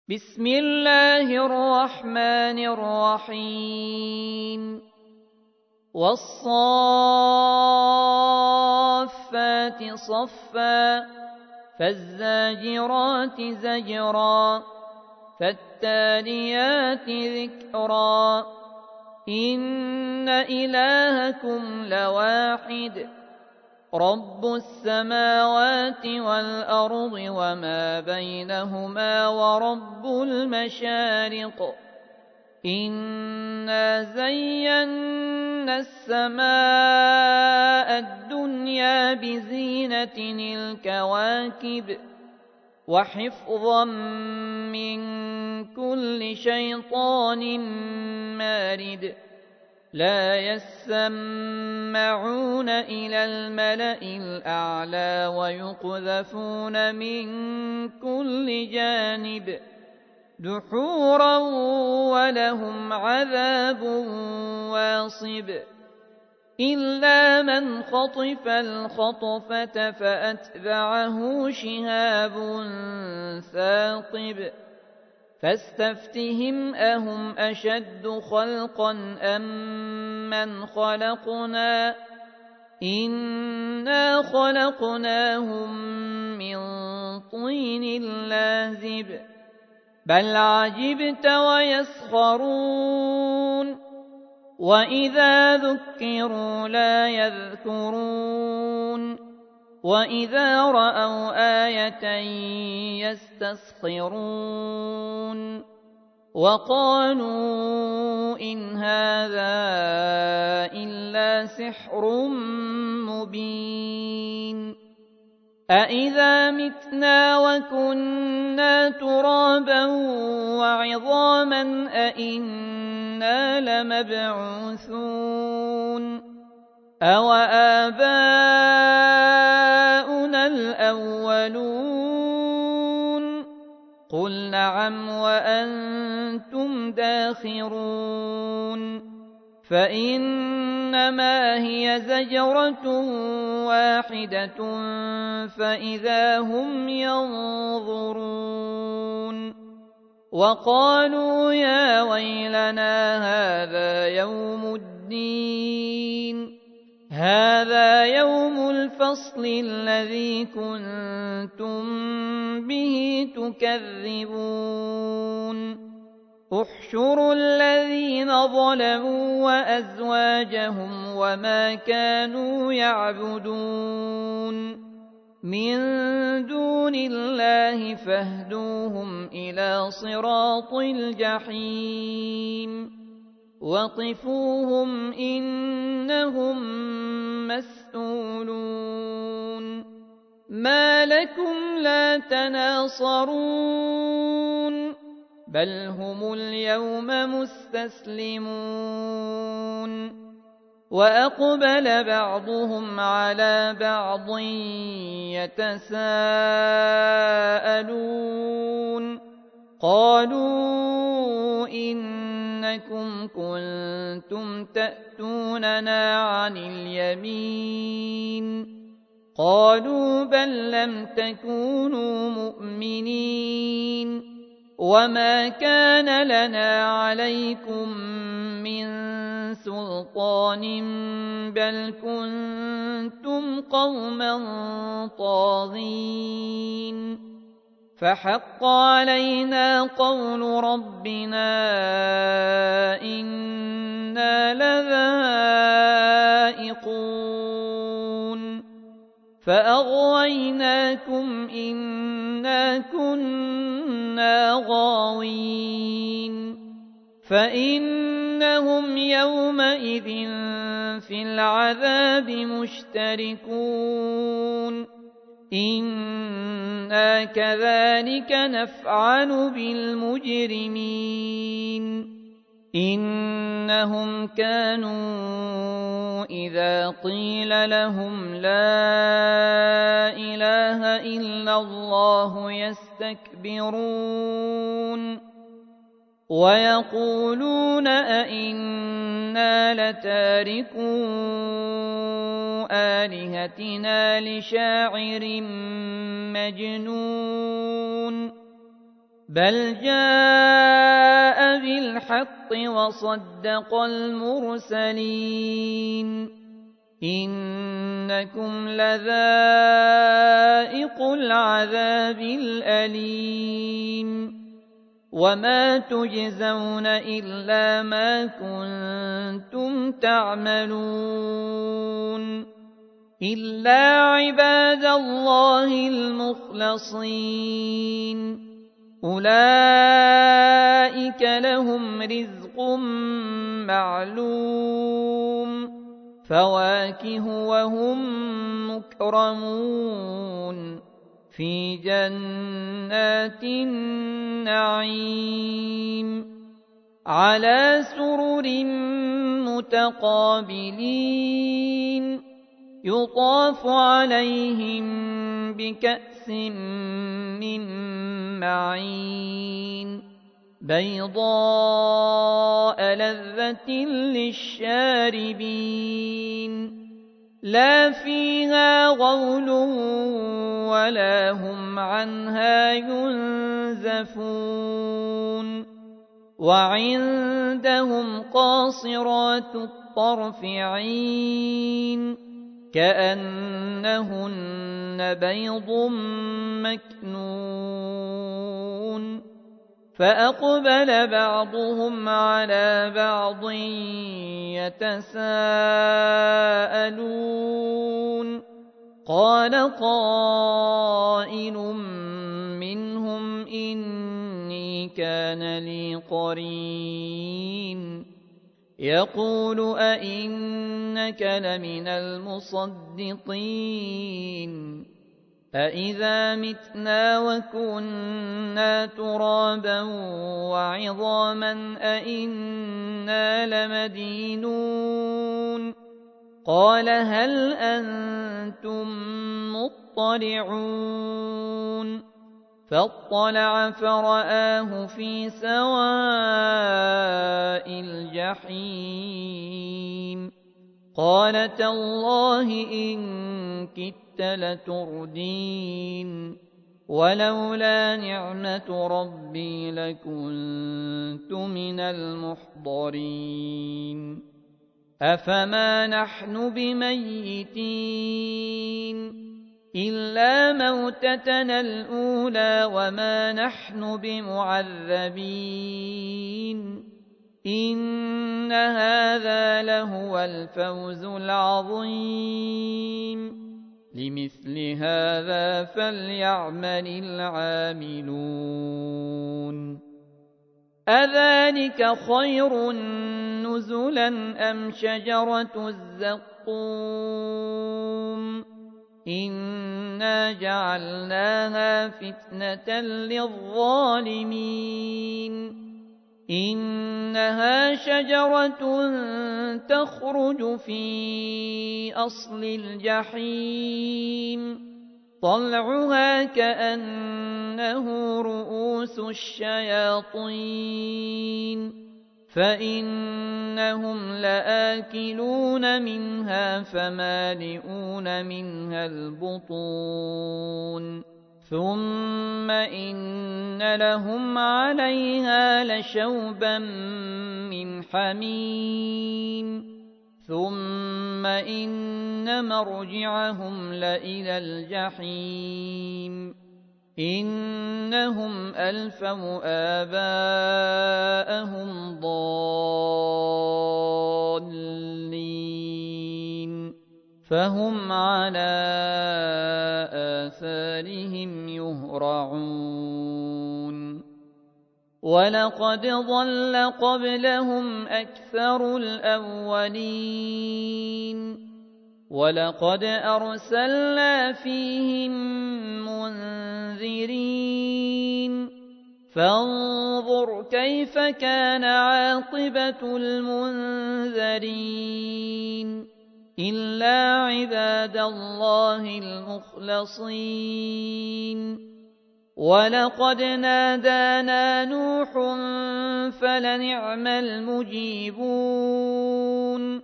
بسم الله الرحمن الرحيم والصافات صفا فالزاجرات زجرا فالتاليات ذكرا إن إلهكم لواحد رب السماوات والأرض وما بينهما ورب المشارق إنا زينا السماء الدنيا بزينة الكواكب وحفظا من كل شيطان مارد لا يسمعون إلى الملأ الأعلى ويقذفون من كل جانب دحورا ولهم عذاب واصب إلا من خطف الخطفة فأتبعه شهاب ثاقب فاستفتهم أهم أشد خلقا أم من خلقنا إنا خلقناهم من طين لازب بل عجبت ويسخرون وإذا ذكروا لا يذكرون وإذا رأوا آية يستسخرون وقالوا إن هذا إلا سحر مبين أإذا متنا وكنا ترابا وعظاما أإنا لمبعوثون أوآباؤنا الأولون قل نعم وأنتم داخرون فإنما هي زجرة واحدة فإذا هم ينظرون وقالوا يا ويلنا هذا يوم الفصل الذي كنتم به تكذبون احشروا الذين ظلموا وأزواجهم وما كانوا يعبدون من دون الله فاهدوهم إلى صراط الجحيم وقفوهم إنهم مسئولون ما لكم لا تناصرون بل هم اليوم مستسلمون وأقبل بعضهم على بعض يتساءلون قالوا إنكم كنتم تأتوننا عن اليمين قالوا بل لم تكونوا مؤمنين وما كان لنا عليكم من سلطان بل كنتم قوما طاغين فحق علينا قول ربنا إنا لذائقون فأغويناكم إنا كنا غاوين فإنهم يومئذ في العذاب مشتركون إنا كذلك نفعل بالمجرمين إنهم كانوا إذا قيل لهم لا إله إلا الله يستكبرون ويقولون أئنا لتاركو آلهتنا لشاعر مجنون بل جاء بالحق وصدق المرسلين إنكم لذائق العذاب الأليم وما تجزون إلا ما كنتم تعملون إلا عباد الله المخلصين أولئك لهم رزق معلوم فواكه وهم مكرمون في جنات النعيم على سرر متقابلين يطاف عليهم بكأس من معين بيضاء لذة للشاربين لا فيها غول ولا هم عنها ينزفون وعندهم قاصرات الطرف عين كأنهن بيض مكنون فأقبل بعضهم على بعض يتساءلون قال قائل منهم إني كان لي قرين يقول أئنك لمن المصدقين أإذا متنا وكنا ترابا وعظاما أئنا لمدينون قال هل أنتم مطلعون فاطلع فرآه في سواء الجحيم قال تالله إن كدت لتردين ولولا نعمة ربي لكنت من المحضرين أفما نحن بميتين إلا موتتنا الأولى وما نحن بمعذبين إن هذا لهو الفوز العظيم لمثل هذا فليعمل العاملون أذلك خير نزلا أم شجرة الزقوم إنا جعلناها فتنة للظالمين إنها شجرة تخرج في أصل الجحيم طلعها كأنه رؤوس الشياطين فإنهم لآكلون منها فمالئون منها البطون ثم إن لهم عليها لشوبا من حميم ثم إن مرجعهم لإلى الجحيم إنهم ألفوا آباءهم ضالين فهم على آثارهم يهرعون ولقد ضل قبلهم أكثر الأولين ولقد أرسلنا فيهم منذرين فانظر كيف كان عاقبة المنذرين إلا عباد الله المخلصين ولقد نادانا نوح فلنعم المجيبون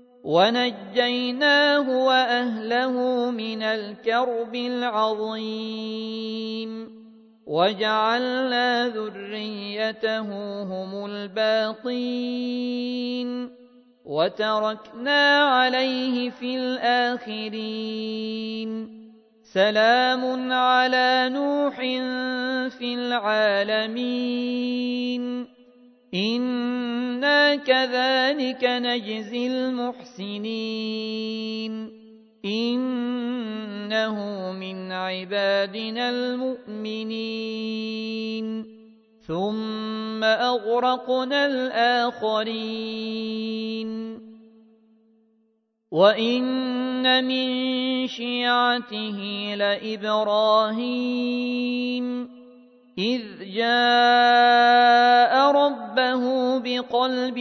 ونجيناه وأهله من الكرب العظيم وجعلنا ذريته هم الباقين وتركنا عليه في الآخرين سلام على نوح في العالمين إنا كذلك نجزي المحسنين إنه من عبادنا المؤمنين ثم أغرقنا الآخرين وإن من شيعته لإبراهيم إذ جاء ربه بقلب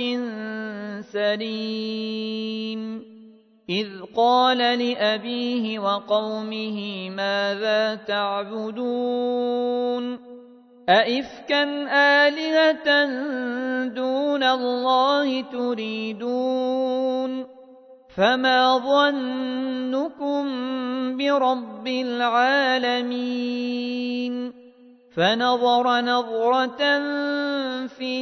سليم إذ قال لأبيه وقومه ماذا تعبدون أئفكا آلهة دون الله تريدون فما ظنكم برب العالمين فنظر نظرة في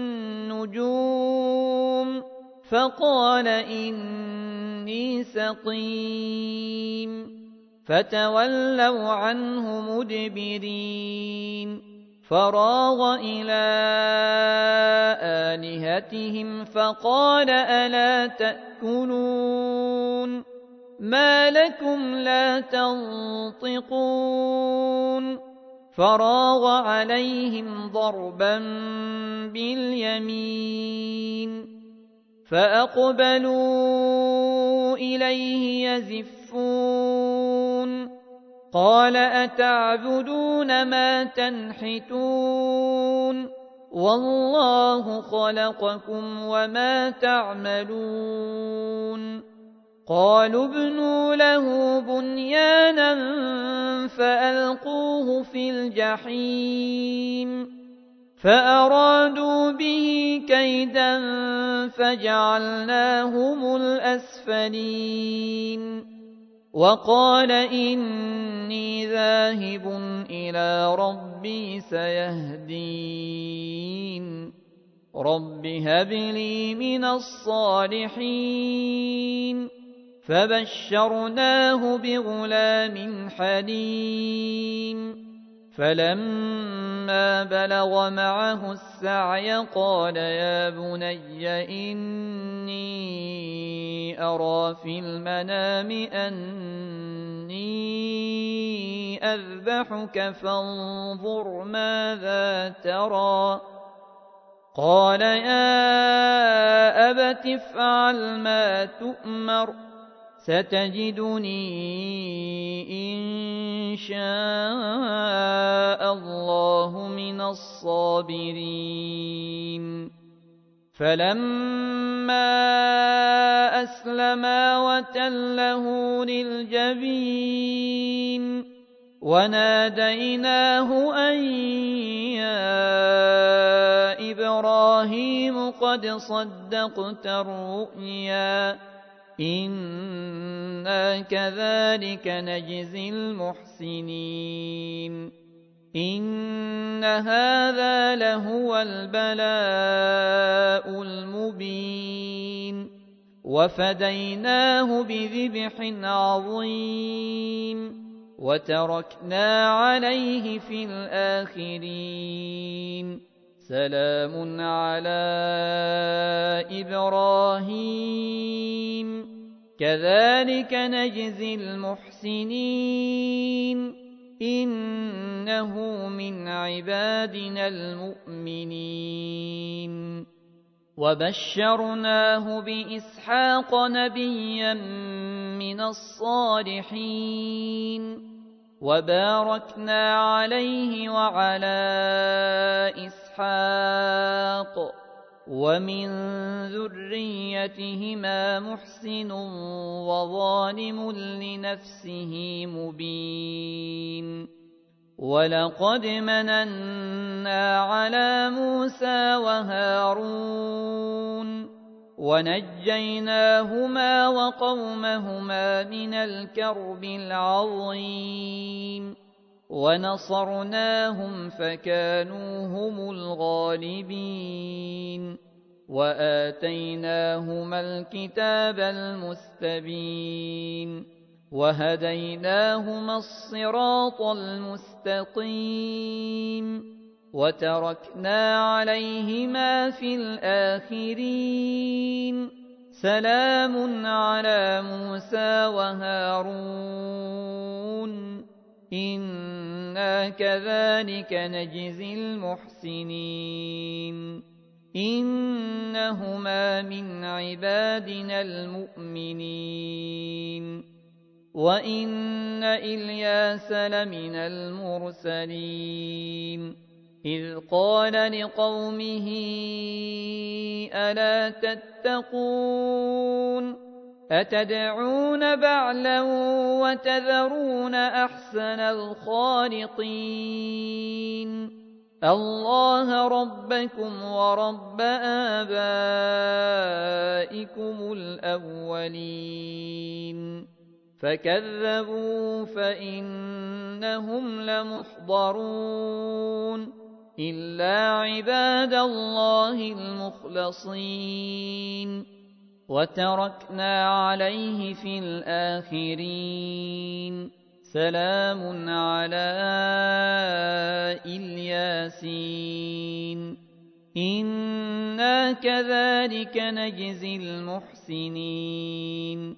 النجوم فقال إني سقيم فتولوا عنه مدبرين فراغ إلى آلهتهم فقال ألا تأكلون ما لكم لا تنطقون فراغ عليهم ضربا باليمين فأقبلوا إليه يزفون قال أتعبدون ما تنحتون والله خلقكم وما تعملون قالوا ابنوا له بنيانا فألقوه في الجحيم فأرادوا به كيدا فجعلناهم الأسفلين وقال إني ذاهب إلى ربي سيهدين رب هب لي من الصالحين فبشرناه بغلام حليم فلما بلغ معه السعي قال يا بني إني أرى في المنام أني أذبحك فانظر ماذا ترى قال يا أبت افعل ما تؤمر ستجدني إن شاء الله من الصابرين فلما أسلما وتله للجبين وناديناه أن يا إبراهيم قد صدقت الرؤيا إنا كذلك نجزي المحسنين إن هذا لهو البلاء المبين وفديناه بذبح عظيم وتركنا عليه في الآخرين سلام على إبراهيم كذلك نجزي المحسنين إنه من عبادنا المؤمنين وبشرناه بإسحاق نبيا من الصالحين وباركنا عليه وعلى إسحاق ومن ذريتهما محسن وظالم لنفسه مبين ولقد مننا على موسى وهارون ونجيناهما وقومهما من الكرب العظيم ونصرناهم فكانوا هم الغالبين وآتيناهما الكتاب المستبين وهديناهما الصراط المستقيم وتركنا عليهما في الآخرين سلام على موسى وهارون إنا كذلك نجزي المحسنين إنهما من عبادنا المؤمنين وإن إلياس لمن المرسلين إذ قال لقومه ألا تتقون أتدعون بعلا وتذرون أحسن الخالقين الله ربكم ورب آبائكم الأولين فكذبوا فإنهم لمحضرون إلا عباد الله المخلصين وتركنا عليه في الآخرين سلام على الياسين إنا كذلك نجزي المحسنين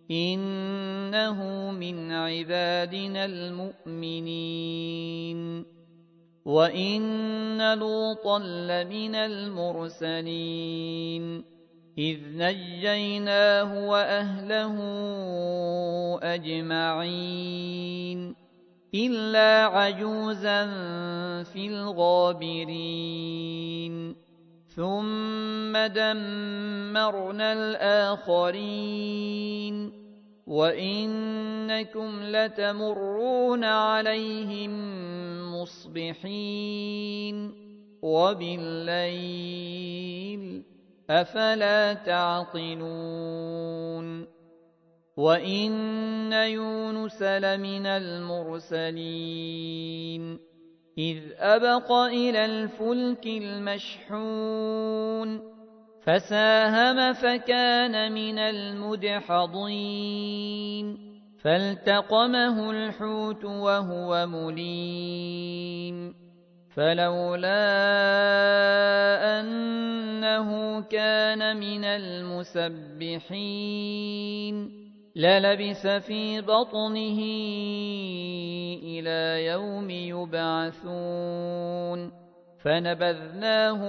إنه من عبادنا المؤمنين وإن لوطا لمن المرسلين إذ نجيناه وأهله أجمعين إلا عجوزا في الغابرين ثم دمرنا الآخرين وإنكم لتمرون عليهم مصبحين وبالليل أفلا تعقلون وإن يونس لمن المرسلين إذ أبق إلى الفلك المشحون فساهم فكان من المدحضين فالتقمه الحوت وهو مليم فلولا أنه كان من المسبحين للبث في بطنه إلى يوم يبعثون فنبذناه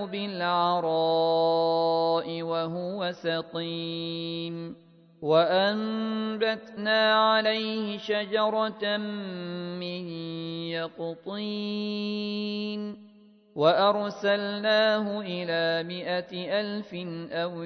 بالعراء وهو سقيم وأنبتنا عليه شجرة من يقطين وأرسلناه إلى 100,000 أو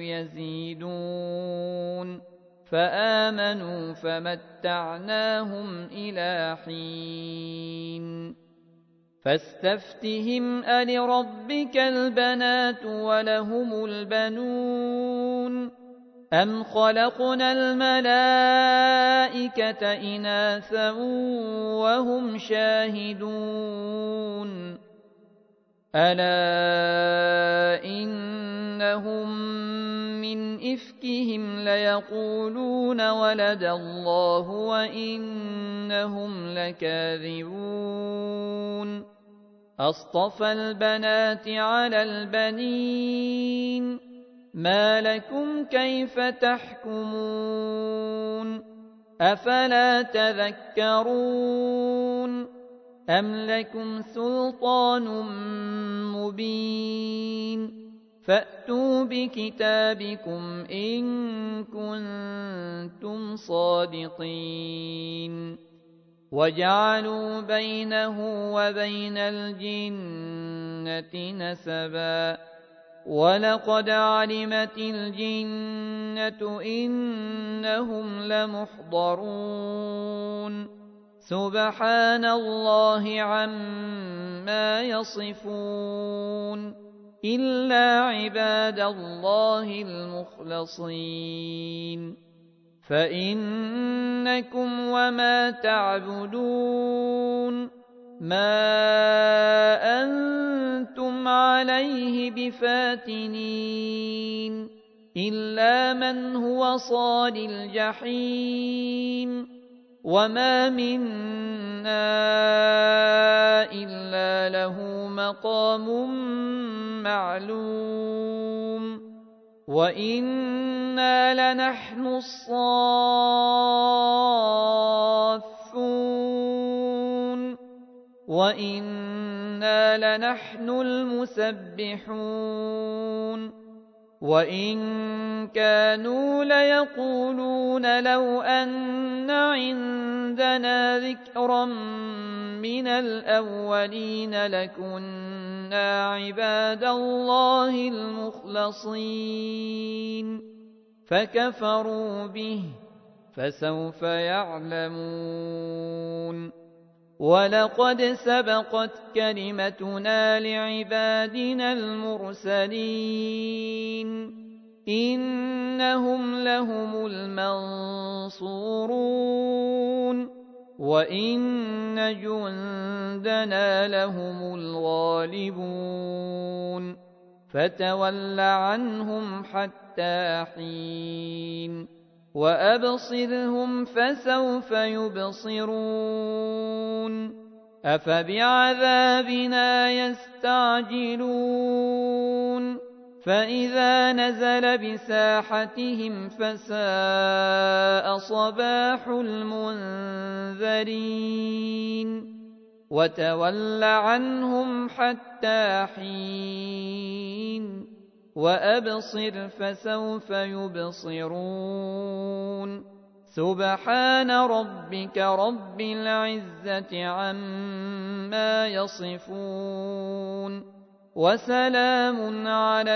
يزيدون فآمنوا فمتعناهم إلى حين فاستفتهم ألربك البنات ولهم البنون أم خلقنا الملائكة إناثا وهم شاهدون ألا إنهم من إفكهم ليقولون ولد الله وإنهم لكاذبون أصطفى البنات على البنين ما لكم كيف تحكمون أفلا تذكرون أم لكم سلطان مبين فأتوا بكتابكم إن كنتم صادقين وجعلوا بينه وبين الجنة نسبا ولقد علمت الجنة إنهم لمحضرون سبحان الله عما يصفون إلا عباد الله المخلصين فإنكم وما تعبدون ما أنتم عليه بفاتنين إلا من هو صال الجحيم وما منا إلا له مقام معلوم وإنا لنحن الصافون وإنا لنحن المسبحون وإن كانوا ليقولون لو أن عندنا ذكرا من الأولين لكنا عباد الله المخلصين فكفروا به فسوف يعلمون ولقد سبقت كلمتنا لعبادنا المرسلين إنهم لهم المنصورون وإن جندنا لهم الغالبون فتول عنهم حتى حين وأبصرهم فسوف يبصرون أفبعذابنا يستعجلون فإذا نزل بساحتهم فساء صباح المنذرين وتول عنهم حتى حين وأبصر فسوف يبصرون سبحان ربك رب العزة عما يصفون وسلام على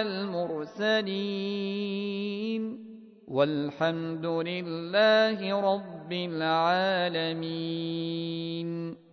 المرسلين والحمد لله رب العالمين.